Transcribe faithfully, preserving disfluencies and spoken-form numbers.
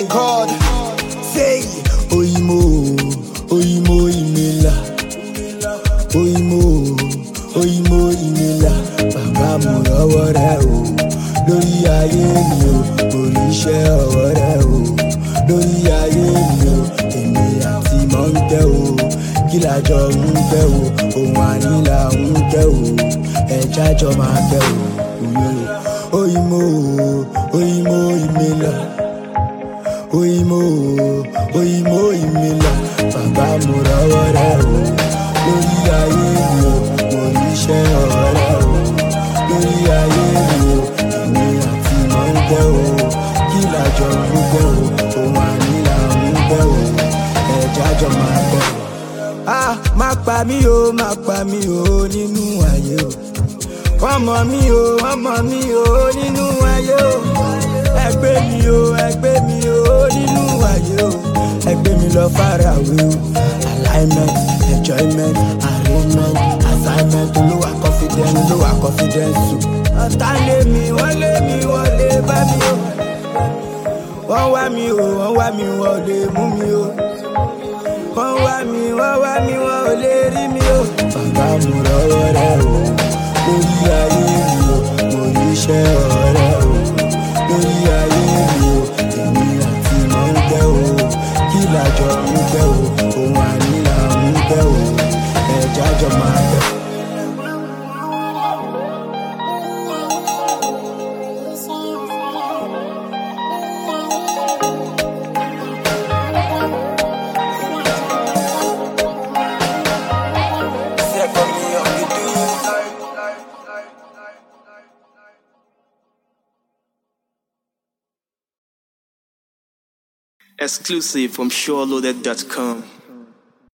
God. Say, Oyimo, Oyimo Imela, Oyimo, Oyimo Imela. Bàbá mo lọ́wọ́ rẹ o, lórí ayé mi o, orí iṣẹ́ ọwọ́ rẹ o, lórí ayé mi o, èmi àti mọ̀ ń tẹ́ o, kí lájọ ń tẹ́ o, òun ànílà ń tẹ́ o, ẹja jọ máa tẹ́ o, Oyimo, Oyimo Imela, Oyimo, Oyimo Imela. Bàbá mo lọ́wọ́ rẹ o, lórí ayé mi o, orí iṣẹ́ ọwọ́ rẹ o, lórí ayé mi o, èmi àti mọ̀ ń tẹ́ o, kí lájọ ń tẹ́ o, òun ànílà ń tẹ́ o, ẹja jọ máa tẹ́ o. Ah, má pa mí o, má pa mí o nínú ayé o. Wọ́n mọ̀ mí o, wọ́n mọ̀ mí o nínú ayé o. Ẹgbẹ́ mi o, ẹgbẹ́ mi o nínú ayé o. Ẹgbẹ́ mi lọ fara away o. Alignment, enjoyment, arrangement, assignment. Olúwa confidence, olúwa confidence o. Ọ̀tá lé mi, wọ́n lé mi, wọ́n lè bá mi o. Wọ́n wá mi o, wọ́n wá mi, wọ́n lè mú mi o. Wọ́n wá mi, wọ́n wá mi, wọ́n ò lè rí mi o. Bàbá mo lọ́wọ́ rẹ o, lórí ayé mi o, mo ní iṣẹ́ ọ̀rẹ́ o, lórí ayé mi o, èmi àti mọ̀ ń tẹ́ o, kí lájọ ń tẹ́ o, òun ànílà ń tẹ́ o, ẹja jọ máa tẹ́ o. Exclusive from SureLoaded dot com.